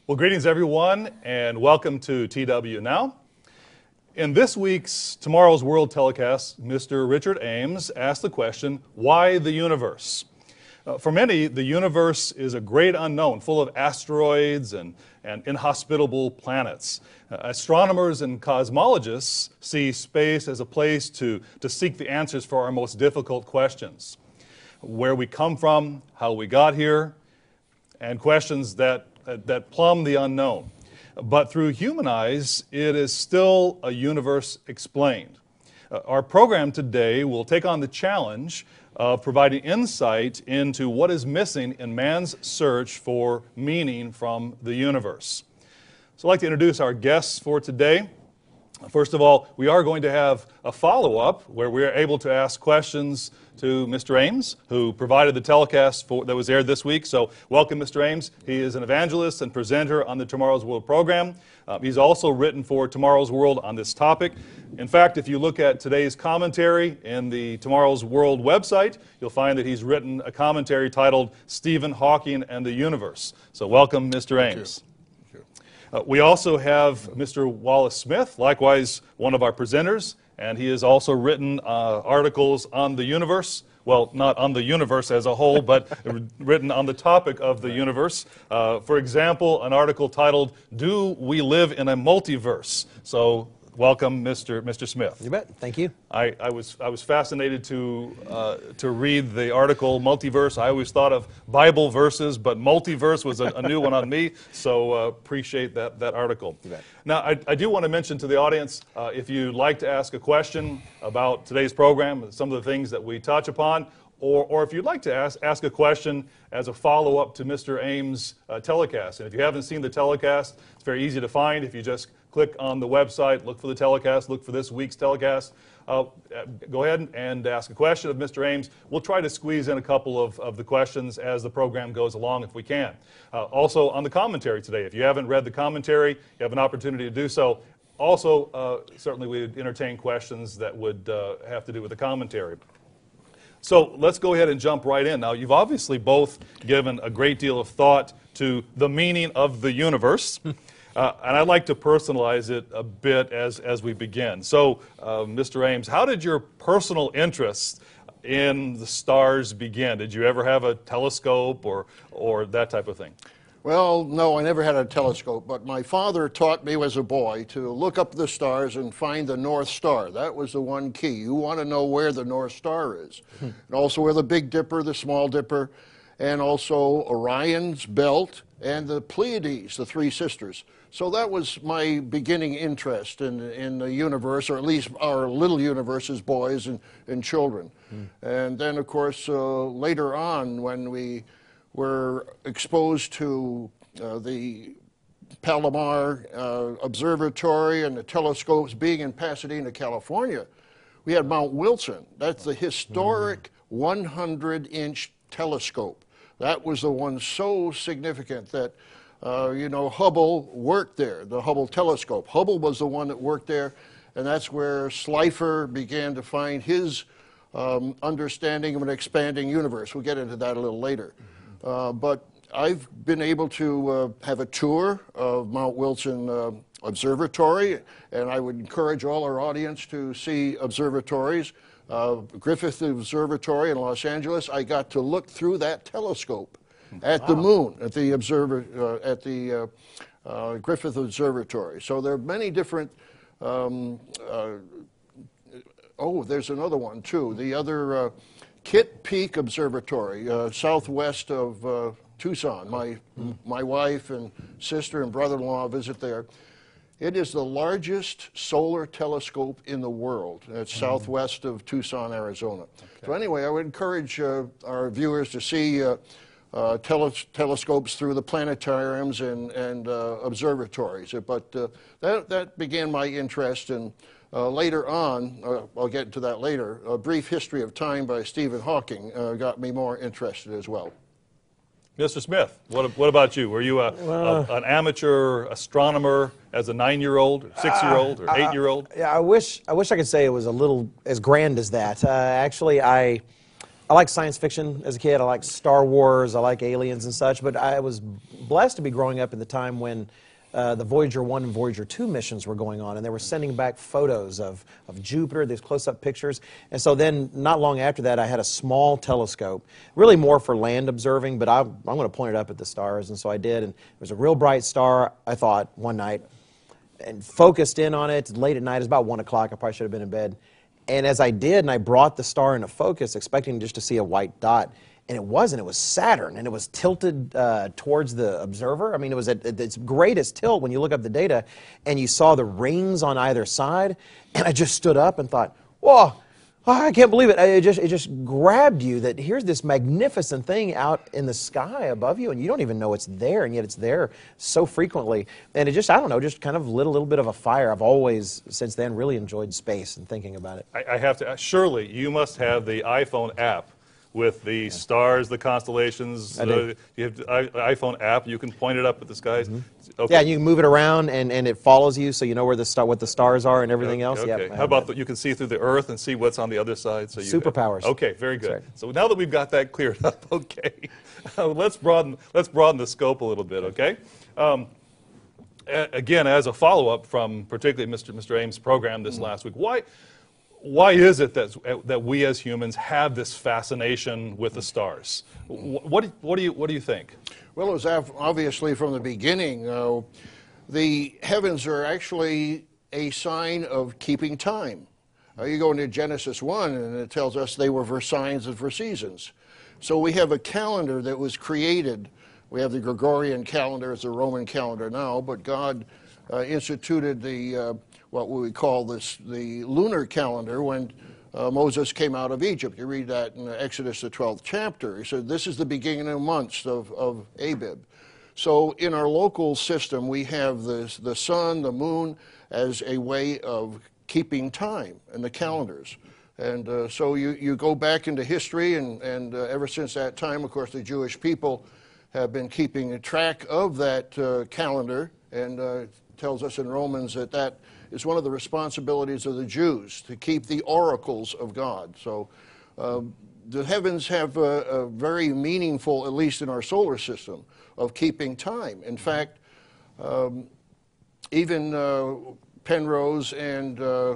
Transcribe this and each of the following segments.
Well, greetings everyone, and welcome to TW Now. In this week's Tomorrow's World telecast, Mr. Richard Ames asked the question, why the universe? For many, the universe is a great unknown, full of asteroids and inhospitable planets. Astronomers and cosmologists see space as a place to seek the answers for our most difficult questions. Where we come from, how we got here, and questions that plumb the unknown. But through human eyes, it is still a universe explained. Our program today will take on the challenge of providing insight into what is missing in man's search for meaning from the universe. So I'd like to introduce our guests for today. First of all, we are going to have a follow-up where we are able to ask questions to Mr. Ames, who provided the telecast that was aired this week. So welcome, Mr. Ames. He is an evangelist and presenter on the Tomorrow's World program. He's also written for Tomorrow's World on this topic. In fact, if you look at today's commentary in the Tomorrow's World website, you'll find that he's written a commentary titled Stephen Hawking and the Universe. So welcome, Mr. Ames. We also have Mr. Wallace Smith, likewise one of our presenters, and he has also written articles on the universe. Well, not on the universe as a whole, but written on the topic of the universe. For example, an article titled, Do We Live in a Multiverse? So welcome, Mr. Smith. You bet. Thank you. I was fascinated to read the article Multiverse. I always thought of Bible verses, but multiverse was a new one on me. So appreciate that article. You bet. Now I do want to mention to the audience, if you'd like to ask a question about today's program, some of the things that we touch upon, or if you'd like to ask a question as a follow-up to Mr. Ames' telecast. And if you haven't seen the telecast, it's very easy to find. If you just click on the website, look for the telecast, look for this week's telecast. Go ahead and ask a question of Mr. Ames. We'll try to squeeze in a couple of the questions as the program goes along if we can. Also on the commentary today, if you haven't read the commentary, you have an opportunity to do so. Also, certainly we'd entertain questions that would have to do with the commentary. So let's go ahead and jump right in. Now, you've obviously both given a great deal of thought to the meaning of the universe. And I'd like to personalize it a bit as we begin. So, Mr. Ames, how did your personal interest in the stars begin? Did you ever have a telescope or that type of thing? Well, no, I never had a telescope, but my father taught me as a boy to look up the stars and find the North Star. That was the one key. You want to know where the North Star is, and also where the Big Dipper, the Small Dipper, and also Orion's belt and the Pleiades, the three sisters. So that was my beginning interest in the universe, or at least our little universe as boys and children. And then, of course, later on, when we were exposed to the Palomar Observatory and the telescopes being in Pasadena, California, we had Mount Wilson. That's the historic 100-inch telescope. That was the one so significant that, Hubble worked there, the Hubble telescope. Hubble was the one that worked there, and that's where Slipher began to find his understanding of an expanding universe. We'll get into that a little later. But I've been able to have a tour of Mount Wilson Observatory, and I would encourage all our audience to see observatories. Griffith Observatory in Los Angeles, I got to look through that telescope at the moon, at the Griffith Observatory. So there are many different, there's another one too. The other Kitt Peak Observatory, southwest of Tucson. My wife and sister and brother-in-law visit there. It is the largest solar telescope in the world. It's southwest of Tucson, Arizona. Okay. So anyway, I would encourage our viewers to see telescopes through the planetariums and observatories. But that began my interest, and later on, I'll get into that later, A Brief History of Time by Stephen Hawking got me more interested as well. Mr. Smith, what about you? Were you an amateur astronomer as a 9-year-old, or 6-year-old, or 8-year-old? Yeah, I wish I could say it was a little as grand as that. Actually, I I like science fiction as a kid. I like Star Wars. I like aliens and such. But I was blessed to be growing up in the time when the Voyager 1 and Voyager 2 missions were going on, and they were sending back photos of Jupiter, these close-up pictures. And so then, not long after that, I had a small telescope, really more for land observing, but I'm going to point it up at the stars. And so I did, and it was a real bright star, I thought, one night, and focused in on it late at night. It was about 1 o'clock. I probably should have been in bed. And as I did, and I brought the star into focus, expecting just to see a white dot, and it wasn't. It was Saturn, and it was tilted towards the observer. I mean, it was at its greatest tilt when you look up the data, and you saw the rings on either side, and I just stood up and thought, whoa, I can't believe it. It just grabbed you that here's this magnificent thing out in the sky above you, and you don't even know it's there, and yet it's there so frequently. And it just, I don't know, just kind of lit a little bit of a fire. I've always, since then, really enjoyed space and thinking about it. I have to, surely you must have the iPhone app with the stars, the constellations. I do. You have the iPhone app. You can point it up at the skies. Okay. Yeah, and you can move it around, and it follows you, so you know where what the stars are and everything else. Okay. Yep, How about you can see through the Earth and see what's on the other side? So Superpowers. Okay, very good. That's right. So now that we've got that cleared up, okay, let's broaden the scope a little bit. Okay. Again, as a follow-up from particularly Mr. Ames' program this last week, why is it that we as humans have this fascination with the stars? What do you think? Well, it was obviously from the beginning. The heavens are actually a sign of keeping time. You go into Genesis 1, and it tells us they were for signs and for seasons. So we have a calendar that was created. We have the Gregorian calendar, it's a Roman calendar now, but God instituted the what we call the lunar calendar when Moses came out of Egypt. You read that in Exodus, the 12th chapter. He said, this is the beginning of months of Abib. So in our local system, we have the sun, the moon, as a way of keeping time in the calendars. And so you go back into history, and ever since that time, of course, the Jewish people have been keeping a track of that calendar, and tells us in Romans that is one of the responsibilities of the Jews, to keep the oracles of God. So the heavens have a very meaningful, at least in our solar system, of keeping time. In fact, even Penrose and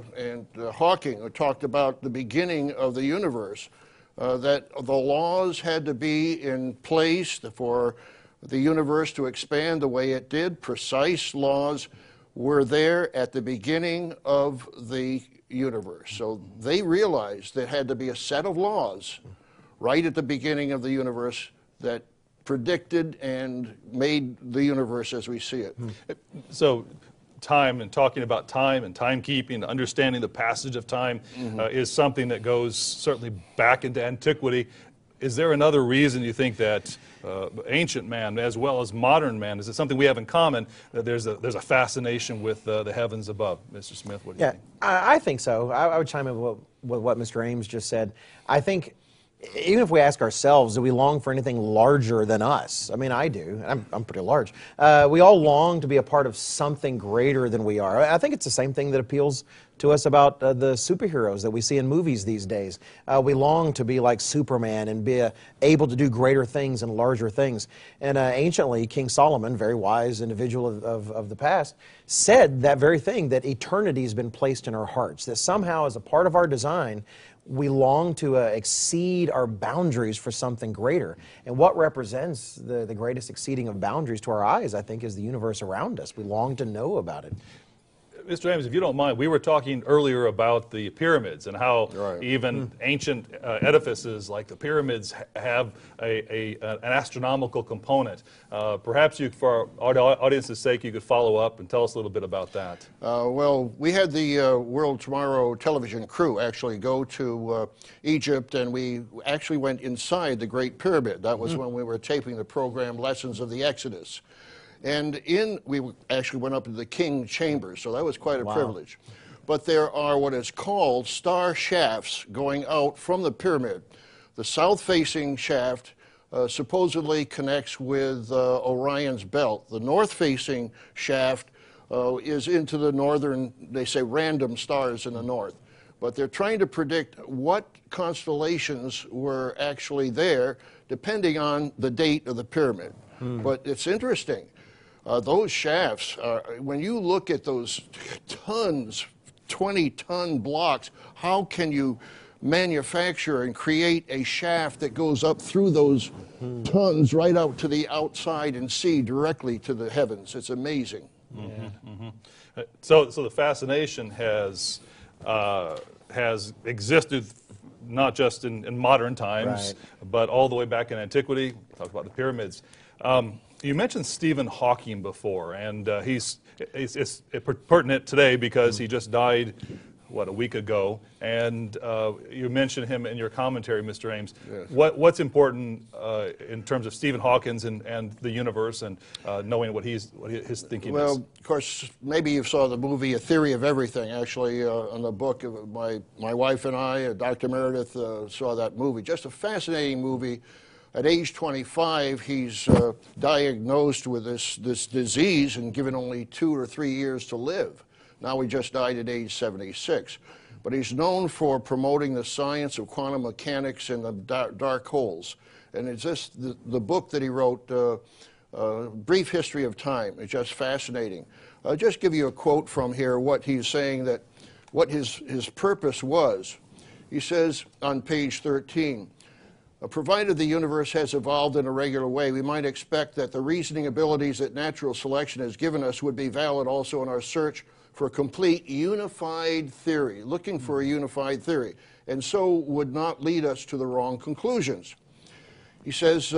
Hawking talked about the beginning of the universe, that the laws had to be in place for the universe to expand the way it did. Precise laws were there at the beginning of the universe. So they realized there had to be a set of laws right at the beginning of the universe that predicted and made the universe as we see it. So time, and talking about time and timekeeping, understanding the passage of time is something that goes certainly back into antiquity. Is there another reason you think that ancient man, as well as modern man, is it something we have in common, that there's a fascination with the heavens above? Mr. Smith, what do you think? I think so. I would chime in with what Mr. Ames just said. I think even if we ask ourselves, do we long for anything larger than us? I mean, I do. I'm pretty large. We all long to be a part of something greater than we are. I think it's the same thing that appeals to us about the superheroes that we see in movies these days. We long to be like Superman and be able to do greater things and larger things. And anciently, King Solomon, very wise individual of the past, said that very thing, that eternity has been placed in our hearts, that somehow as a part of our design, we long to exceed our boundaries for something greater. And what represents the greatest exceeding of boundaries to our eyes, I think, is the universe around us. We long to know about it. Mr. Ames, if you don't mind, we were talking earlier about the pyramids and how even ancient edifices like the pyramids have an astronomical component. Perhaps you, for our audience's sake, you could follow up and tell us a little bit about that. Well, we had the World Tomorrow television crew actually go to Egypt, and we actually went inside the Great Pyramid. That was when we were taping the program Lessons of the Exodus. And we actually went up to the King Chambers, so that was quite a privilege. But there are what is called star shafts going out from the pyramid. The south-facing shaft supposedly connects with Orion's belt. The north-facing shaft is into the northern, they say, random stars in the north. but they're trying to predict what constellations were actually there depending on the date of the pyramid. But it's interesting. Those shafts, when you look at those tons, 20-ton blocks, how can you manufacture and create a shaft that goes up through those tons right out to the outside and see directly to the heavens? It's amazing. So the fascination has existed not just in modern times, but all the way back in antiquity. Talk about the pyramids. You mentioned Stephen Hawking before, and it's pertinent today because he just died, a week ago, and you mentioned him in your commentary, Mr. Ames. Yes. What's important in terms of Stephen Hawking and the universe, and knowing what his thinking is? Well, of course, maybe you saw the movie A Theory of Everything, actually, on the book. My wife and I, Dr. Meredith, saw that movie. Just a fascinating movie. At age 25, he's diagnosed with this disease and given only 2 or 3 years to live. Now he just died at age 76. But he's known for promoting the science of quantum mechanics and the dark holes. And it's just the book that he wrote, Brief History of Time. It's just fascinating. I'll just give you a quote from here, what he's saying, that what his purpose was. He says on page 13, provided the universe has evolved in a regular way, we might expect that the reasoning abilities that natural selection has given us would be valid also in our search for a complete unified theory, looking for a unified theory, and so would not lead us to the wrong conclusions. He says,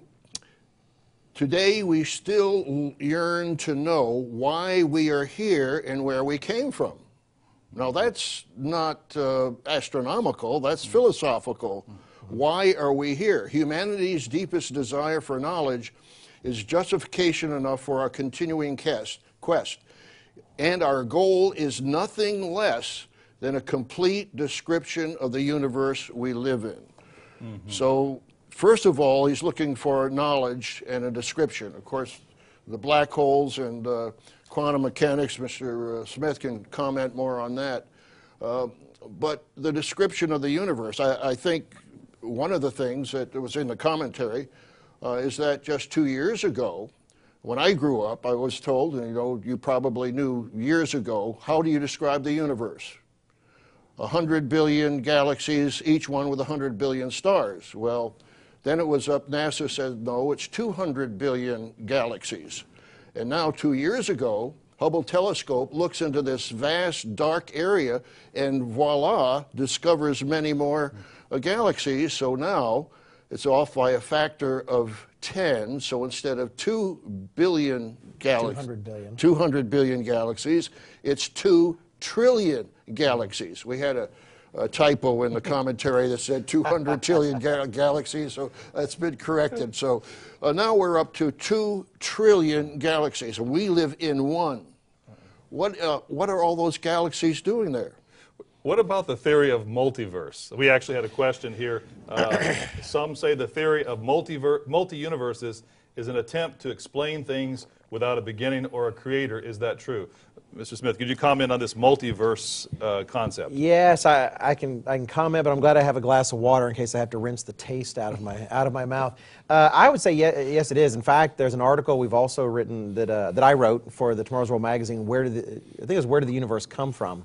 today we still yearn to know why we are here and where we came from. Now that's not astronomical, that's philosophical. Why are we here? Humanity's deepest desire for knowledge is justification enough for our continuing quest. And our goal is nothing less than a complete description of the universe we live in. So, first of all, he's looking for knowledge and a description. Of course, the black holes and quantum mechanics, Mr. Smith can comment more on that. But the description of the universe, I think one of the things that was in the commentary is that just 2 years ago, when I grew up, I was told, and you probably knew years ago, how do you describe the universe? 100 billion galaxies, each one with 100 billion stars. Well, then it was up, NASA said, no, it's 200 billion galaxies. And now 2 years ago, Hubble telescope looks into this vast dark area and voila, discovers many more galaxies. So now it's off by a factor of 10. So instead of 2 billion galaxies, 200 billion galaxies, it's 2 trillion galaxies. We had a typo in the commentary that said 200 trillion galaxies, so that's been corrected. So now we're up to 2 trillion galaxies, and we live in one. What are all those galaxies doing there? What about the theory of multiverse? We actually had a question here. Some say the theory of multi-universes is an attempt to explain things without a beginning or a creator. Is that true? Mr. Smith, could you comment on this multiverse concept? Yes, I can comment, but I'm glad I have a glass of water in case I have to rinse the taste out of my mouth. I would say yes, it is. In fact, there's an article we've also written that I wrote for the Tomorrow's World magazine. I think it was Where Did the Universe Come From?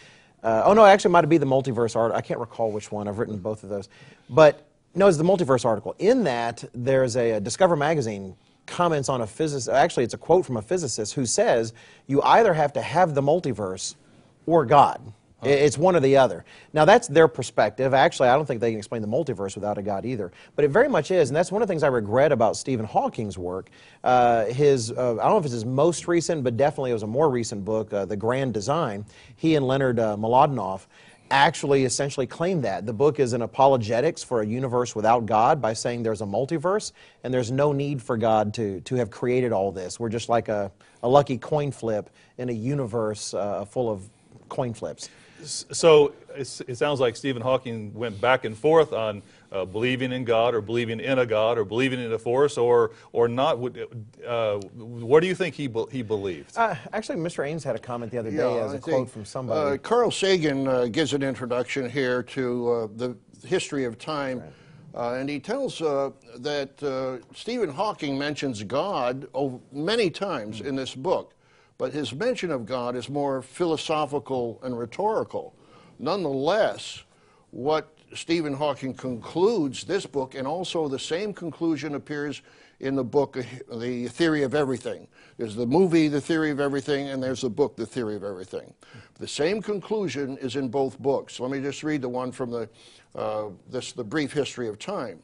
Oh no, actually, it might be the multiverse article. I can't recall which one. I've written both of those, but no, it's the multiverse article. In that, there's a Discover magazine comments on a physicist. Actually, it's a quote from a physicist who says you either have to have the multiverse or God. It's one or the other. Now, that's their perspective. Actually, I don't think they can explain the multiverse without a God either. But it very much is, and that's one of the things I regret about Stephen Hawking's work. I don't know if it's his most recent, but definitely it was a more recent book, The Grand Design. He and Leonard Mlodinow actually essentially claim that. The book is an apologetics for a universe without God by saying there's a multiverse and there's no need for God to have created all this. We're just like a lucky coin flip in a universe full of coin flips. So it sounds like Stephen Hawking went back and forth on believing in God or believing in a God or believing in a force or not. What do you think he believed? Actually, Mr. Ames had a comment the other day as a quote from somebody. Carl Sagan gives an introduction here to the history of time, and he tells that Stephen Hawking mentions God many times in this book, but his mention of God is more philosophical and rhetorical. Nonetheless, what Stephen Hawking concludes this book, and also the same conclusion appears in the book, The Theory of Everything. There's the movie, The Theory of Everything, and there's the book, The Theory of Everything. The same conclusion is in both books. Let me just read the one from the brief history of time.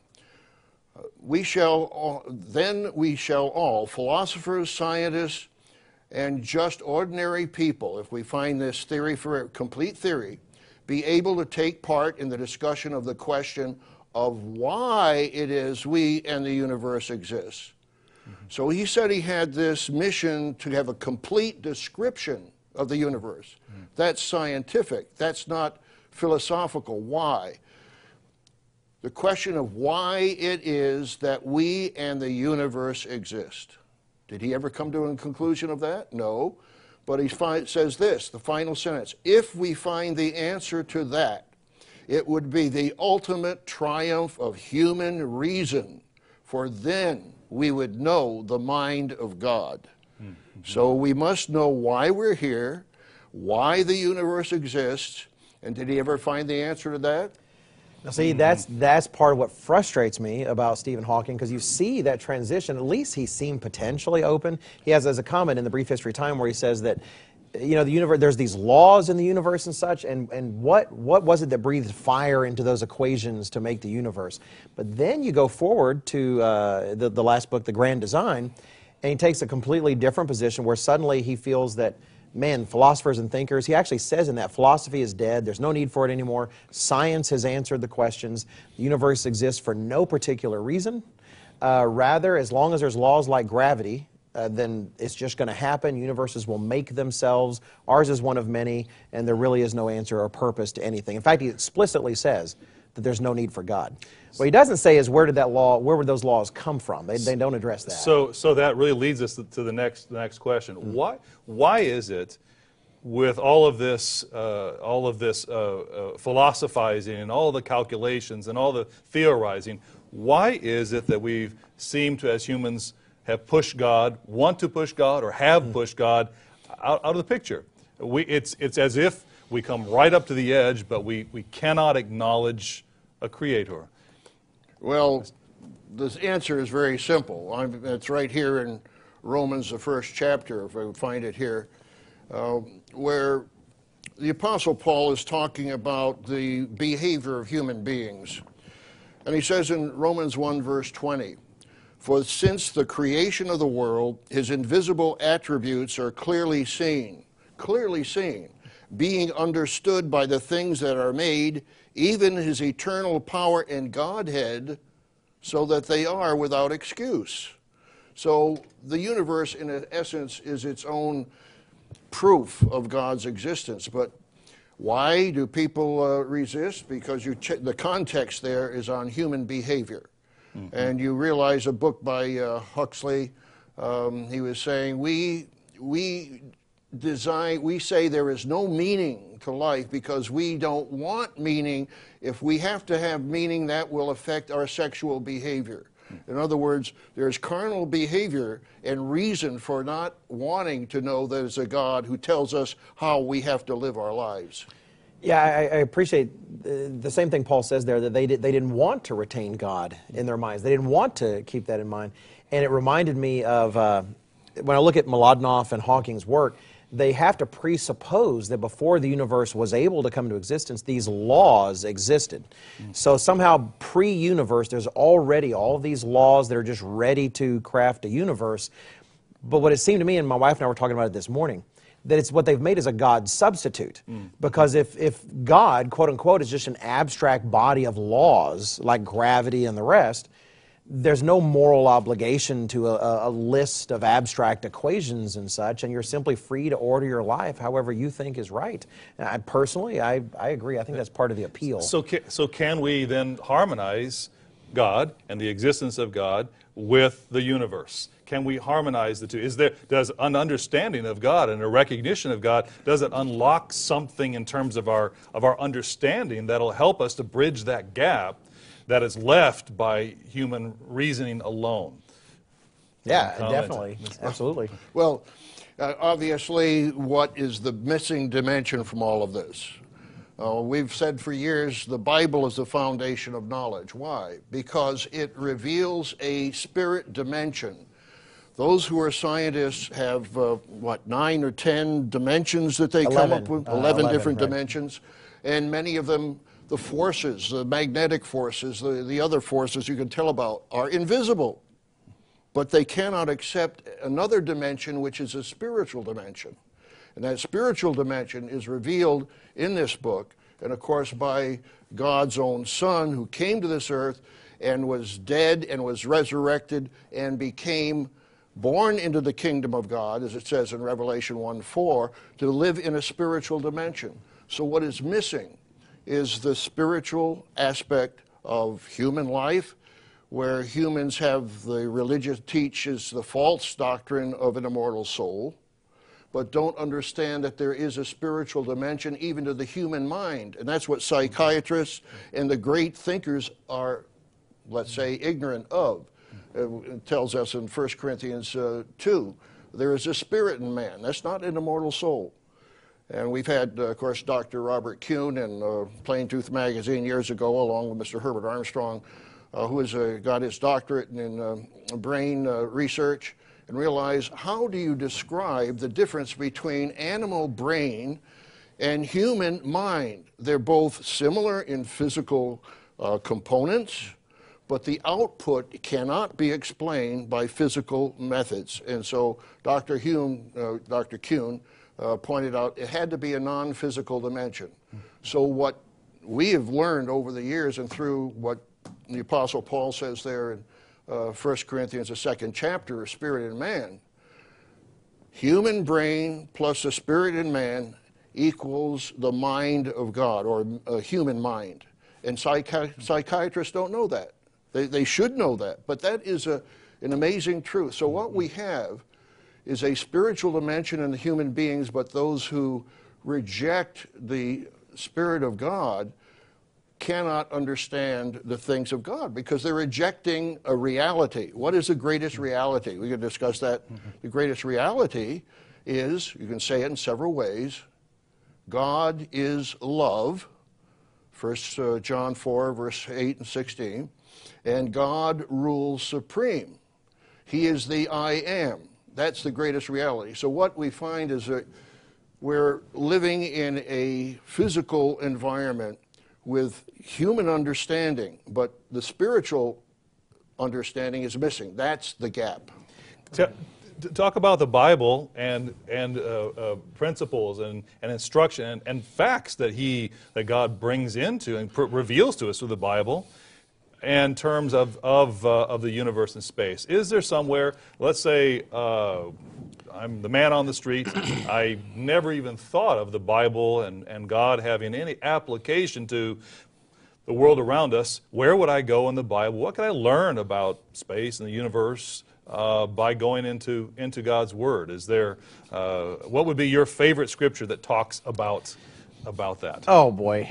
Then we shall all, philosophers, scientists, and just ordinary people, if we find this theory for a complete theory, be able to take part in the discussion of the question of why it is we and the universe exist. So he said he had this mission to have a complete description of the universe. That's scientific. That's not philosophical. Why? The question of why it is that we and the universe exist. Did he ever come to a conclusion of that? No. But he says this, the final sentence, if we find the answer to that, it would be the ultimate triumph of human reason, for then we would know the mind of God. Mm-hmm. So we must know why we're here, why the universe exists, and did he ever find the answer to that? Now, see, that's part of what frustrates me about Stephen Hawking, because you see that transition. At least he seemed potentially open. He has a comment in the Brief History of Time where he says that, you know, the universe, there's these laws in the universe and such, and what was it that breathed fire into those equations to make the universe? But then you go forward to the last book, The Grand Design, and he takes a completely different position where suddenly he feels that, man, philosophers and thinkers, he actually says in that philosophy is dead, there's no need for it anymore, science has answered the questions, the universe exists for no particular reason. Rather, as long as there's laws like gravity, then it's just going to happen, universes will make themselves, ours is one of many, and there really is no answer or purpose to anything. In fact, he explicitly says that there's no need for God. What he doesn't say is where would those laws come from? They don't address that. So that really leads us to the next question. Mm-hmm. Why is it, with all of this philosophizing and all the calculations and all the theorizing, why is it that we seem to, as humans, have pushed God, want to push God, or have pushed God out of the picture? It's as if we come right up to the edge, but we cannot acknowledge a creator. Well, the answer is very simple. It's right here in Romans, the first chapter, if I would find it here, where the Apostle Paul is talking about the behavior of human beings. And he says in Romans 1, verse 20, for since the creation of the world, his invisible attributes are clearly seen, being understood by the things that are made, even his eternal power and Godhead, so that they are without excuse. So the universe, in essence, is its own proof of God's existence. But why do people resist? Because the context there is on human behavior. Mm-hmm. And you realize a book by Huxley, he was saying, we say there is no meaning to life because we don't want meaning. If we have to have meaning, that will affect our sexual behavior. In other words, there's carnal behavior and reason for not wanting to know there's a God who tells us how we have to live our lives. Yeah, I appreciate the same thing Paul says there, that they didn't want to retain God in their minds. They didn't want to keep that in mind. And it reminded me of, when I look at Mlodinow and Hawking's work, they have to presuppose that before the universe was able to come to existence, these laws existed. So somehow pre-universe, there's already all these laws that are just ready to craft a universe. But what it seemed to me, and my wife and I were talking about it this morning, that it's what they've made is a God substitute. Because if God, quote unquote, is just an abstract body of laws like gravity and the rest, there's no moral obligation to a list of abstract equations and such, and you're simply free to order your life however you think is right. And I agree. I think that's part of the appeal. So can we then harmonize God and the existence of God with the universe? Can we harmonize the two? Does an understanding of God and a recognition of God, does it unlock something in terms of our understanding that'll help us to bridge that gap that is left by human reasoning alone? Yeah, Comment. definitely. Absolutely. Well, obviously, what is the missing dimension from all of this? We've said for years the Bible is the foundation of knowledge. Why? Because it reveals a spirit dimension. Those who are scientists have, 9 or 10 dimensions that they come up with? 11 different right. dimensions. And many of them, the forces, the magnetic forces, the other forces you can tell about, are invisible. But they cannot accept another dimension, which is a spiritual dimension. And that spiritual dimension is revealed in this book, and of course by God's own Son, who came to this earth and was dead and was resurrected and became born into the kingdom of God, as it says in Revelation 1:4, to live in a spiritual dimension. So what is missing is the spiritual aspect of human life, where humans have the religious teaches the false doctrine of an immortal soul, but don't understand that there is a spiritual dimension even to the human mind. And that's what psychiatrists and the great thinkers are, let's say, ignorant of. It tells us in 1 Corinthians 2, there is a spirit in man. That's not an immortal soul. And we've had, of course, Dr. Robert Kuhn in Plain Tooth magazine years ago, along with Mr. Herbert Armstrong, who has got his doctorate in brain research, and realize, how do you describe the difference between animal brain and human mind? They're both similar in physical components, but the output cannot be explained by physical methods. And so Dr. Kuhn pointed out it had to be a non-physical dimension. So what we have learned over the years, and through what the Apostle Paul says there in 1 Corinthians, the 2nd chapter, spirit in man, human brain plus the spirit in man equals the mind of God, or a human mind. And psychiatrists don't know that. They should know that, but that is an amazing truth. So what we have is a spiritual dimension in the human beings, but those who reject the Spirit of God cannot understand the things of God because they're rejecting a reality. What is the greatest reality? We can discuss that. The greatest reality is, you can say it in several ways, God is love, 1 John 4, verse 8 and 16, and God rules supreme. He is the I am. That's the greatest reality. So what we find is that we're living in a physical environment with human understanding, but the spiritual understanding is missing. That's the gap. Talk about the Bible and principles and instruction and facts that God brings into and reveals to us through the Bible in terms of the universe and space. Is there somewhere, let's say I'm the man on the street, I never even thought of the Bible and God having any application to the world around us. Where would I go in the Bible? What can I learn about space and the universe by going into God's Word? Is there, what would be your favorite scripture that talks about that? Oh boy,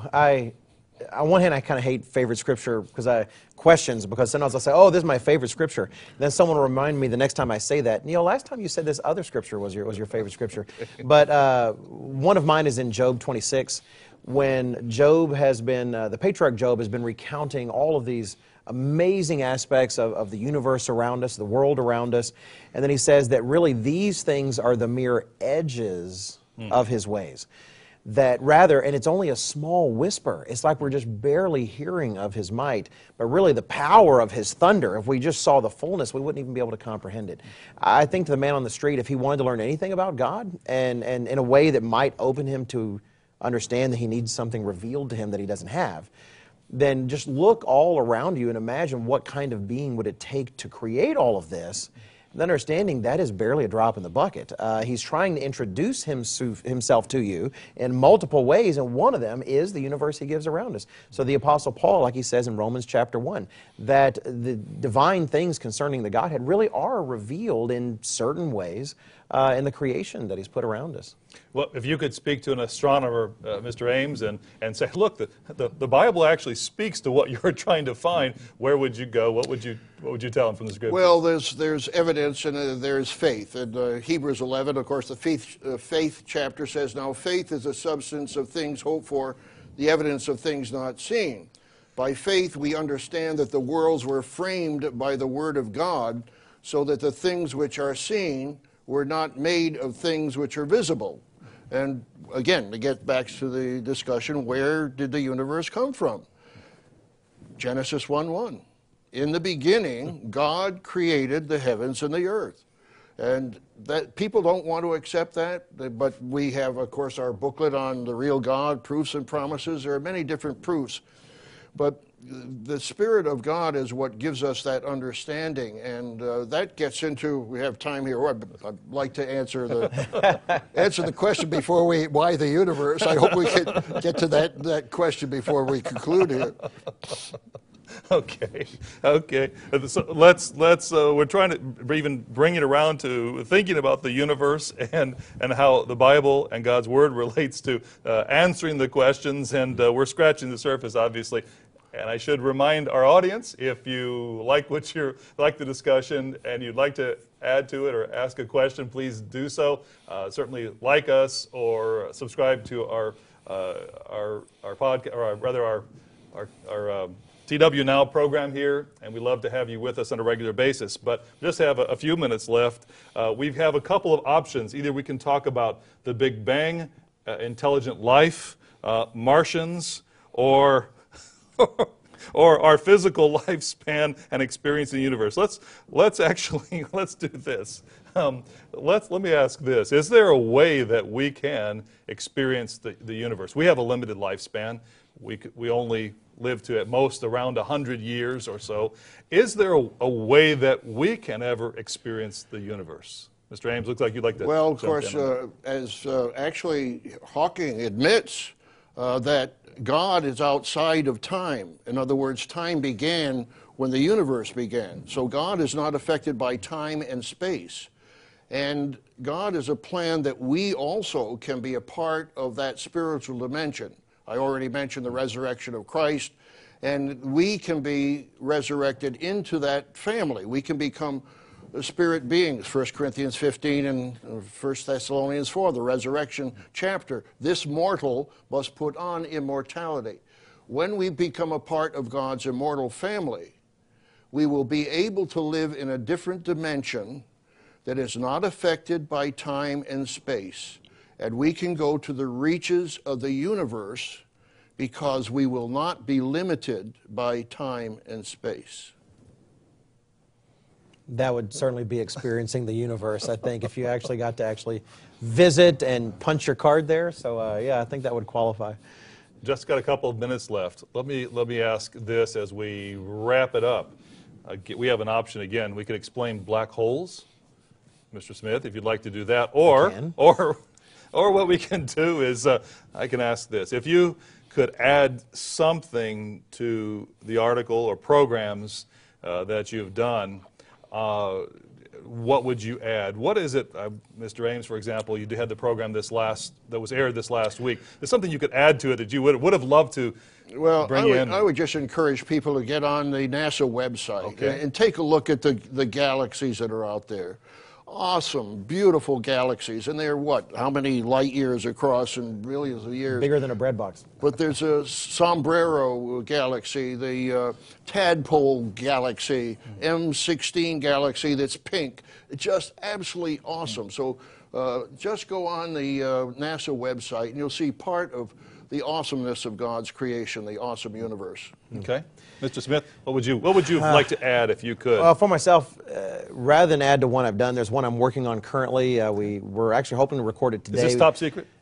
on one hand, I kind of hate favorite scripture because sometimes I'll say, oh, this is my favorite scripture. And then someone will remind me the next time I say that, Neil, last time you said this other scripture was your favorite scripture. But one of mine is in Job 26, when Job has been, the patriarch Job has been recounting all of these amazing aspects of the universe around us, the world around us. And then he says that really these things are the mere edges of his ways. That rather, and it's only a small whisper, it's like we're just barely hearing of his might, but really the power of his thunder, if we just saw the fullness, we wouldn't even be able to comprehend it. I think to the man on the street, if he wanted to learn anything about God, and in a way that might open him to understand that he needs something revealed to him that he doesn't have, then just look all around you and imagine what kind of being would it take to create all of this. And understanding that is barely a drop in the bucket. He's trying to introduce himself to you in multiple ways, and one of them is the universe he gives around us. So the Apostle Paul, like he says in Romans chapter 1, that the divine things concerning the Godhead really are revealed in certain ways in the creation that he's put around us. Well, if you could speak to an astronomer, Mr. Ames, and say, look, the Bible actually speaks to what you're trying to find, where would you go? What would you tell him from the Scripture? Well, there's evidence and there's faith. In Hebrews 11, of course, the faith chapter says, now faith is the substance of things hoped for, the evidence of things not seen. By faith we understand that the worlds were framed by the Word of God, so that the things which are seen were not made of things which are visible. And again, to get back to the discussion, where did the universe come from? Genesis 1:1. In the beginning, God created the heavens and the earth. And that people don't want to accept that, but we have, of course, our booklet on the real God, Proofs and Promises. There are many different proofs. But the Spirit of God is what gives us that understanding, and that gets into, we have time here, I'd like to answer the question before why the universe. I hope we can get to that question before we conclude here. Okay. So we're trying to even bring it around to thinking about the universe and how the Bible and God's Word relates to answering the questions, and we're scratching the surface, obviously. And I should remind our audience, if you like the discussion and you'd like to add to it or ask a question, please do so. Certainly like us or subscribe to our podcast, or rather our TW Now program here, and we love to have you with us on a regular basis. But we just have a few minutes left. We have a couple of options. Either we can talk about the Big Bang, intelligent life, Martians, or our physical lifespan and experience in the universe. Let's do this. Let me ask this: is there a way that we can experience the universe? We have a limited lifespan. We only live to at most around 100 years or so. Is there a way that we can ever experience the universe? Mr. Ames, looks like you'd like to. Well, of course, as actually Hawking admits that God is outside of time. In other words, time began when the universe began. So God is not affected by time and space. And God is a plan that we also can be a part of that spiritual dimension. I already mentioned the resurrection of Christ, and we can be resurrected into that family. We can become spirit beings, 1 Corinthians 15 and 1 Thessalonians 4, the resurrection chapter. This mortal must put on immortality. When we become a part of God's immortal family, we will be able to live in a different dimension that is not affected by time and space. And we can go to the reaches of the universe because we will not be limited by time and space. That would certainly be experiencing the universe, I think, if you actually got to visit and punch your card there. So, yeah, I think that would qualify. Just got a couple of minutes left. Let me ask this as we wrap it up. We have an option again. We could explain black holes, Mr. Smith, if you'd like to do that, or what we can do is I can ask this: if you could add something to the article or programs that you've done, what would you add? What is it, Mr. Ames, for example, you had the program that was aired this last week. There's something you could add to it that you would have loved to bring in? I would just encourage people to get on the NASA website and take a look at the galaxies that are out there. Awesome, beautiful galaxies, and they're how many light years across and billions of years? Bigger than a bread box. But there's a Sombrero galaxy, the Tadpole galaxy, M16 galaxy that's pink. It's just absolutely awesome. So just go on the NASA website and you'll see part of the awesomeness of God's creation, the awesome universe. Okay. Mr. Smith, what would you like to add if you could? Well, for myself, rather than add to one I've done, there's one I'm working on currently. We're actually hoping to record it today. Is this top secret?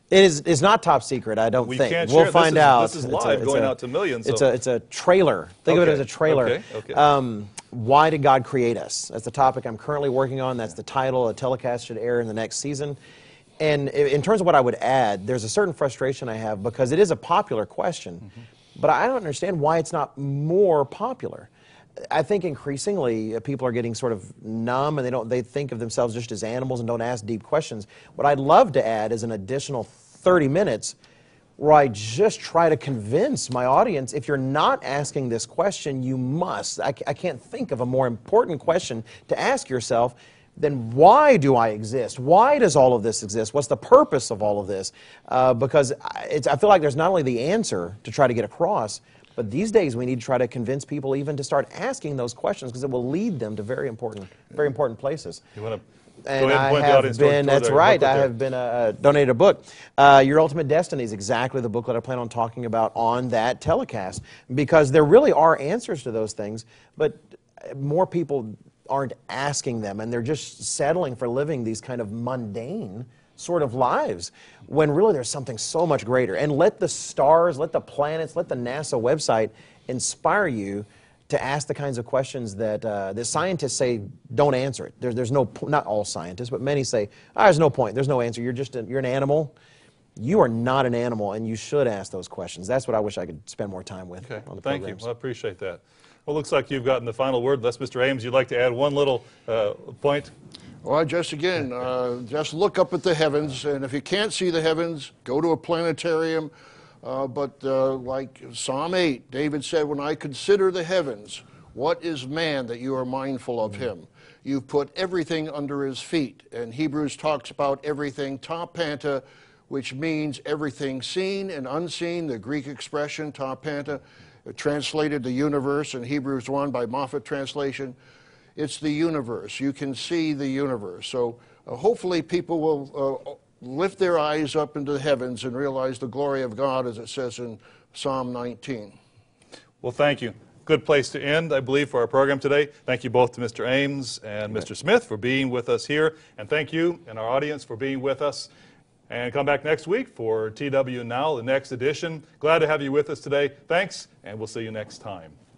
It is. It's not top secret. I don't We think. can't We'll share. find This is- out. this is live, going out to millions, It's so- a trailer. Think of it as Okay, a trailer. okay. Why did God create us? That's the topic I'm currently working on. That's the title. A telecast should air in the next season. And in terms of what I would add, there's a certain frustration I have because it is a popular question, but I don't understand why it's not more popular. I think increasingly people are getting sort of numb and they think of themselves just as animals and don't ask deep questions. What I'd love to add is an additional 30 minutes where I just try to convince my audience, if you're not asking this question, you must. I can't think of a more important question to ask yourself than why do I exist? Why does all of this exist? What's the purpose of all of this? Because I feel like there's not only the answer to try to get across, but these days we need to try to convince people even to start asking those questions because it will lead them to very important places. You want to And go ahead and I point the have audience toward been, their that's right, booklet I there. have been donated a book. Your Ultimate Destiny is exactly the booklet I plan on talking about on that telecast because there really are answers to those things, but more people aren't asking them and they're just settling for living these kind of mundane sort of lives when really there's something so much greater. And let the stars, let the planets, let the NASA website inspire you to ask the kinds of questions that the scientists say don't answer it. There's no, not all scientists, but many say, there's no point, there's no answer, you're an animal. You are not an animal, and you should ask those questions. That's what I wish I could spend more time with Okay, on the thank you. programs. Well, I appreciate that. Well, looks like you've gotten the final word. Unless Mr. Ames, you'd like to add one little point? Well, just again, just look up at the heavens, and if you can't see the heavens, go to a planetarium. But like Psalm 8, David said, when I consider the heavens, what is man that you are mindful of him? You've put everything under his feet. And Hebrews talks about everything tapanta, which means everything seen and unseen. The Greek expression tapanta, translated the universe in Hebrews 1 by Moffat translation. It's the universe. You can see the universe. So hopefully people will lift their eyes up into the heavens and realize the glory of God, as it says in Psalm 19. Well, thank you. Good place to end, I believe, for our program today. Thank you both to Mr. Ames and Mr. Smith for being with us here. And thank you and our audience for being with us. And come back next week for TW Now, the next edition. Glad to have you with us today. Thanks, and we'll see you next time.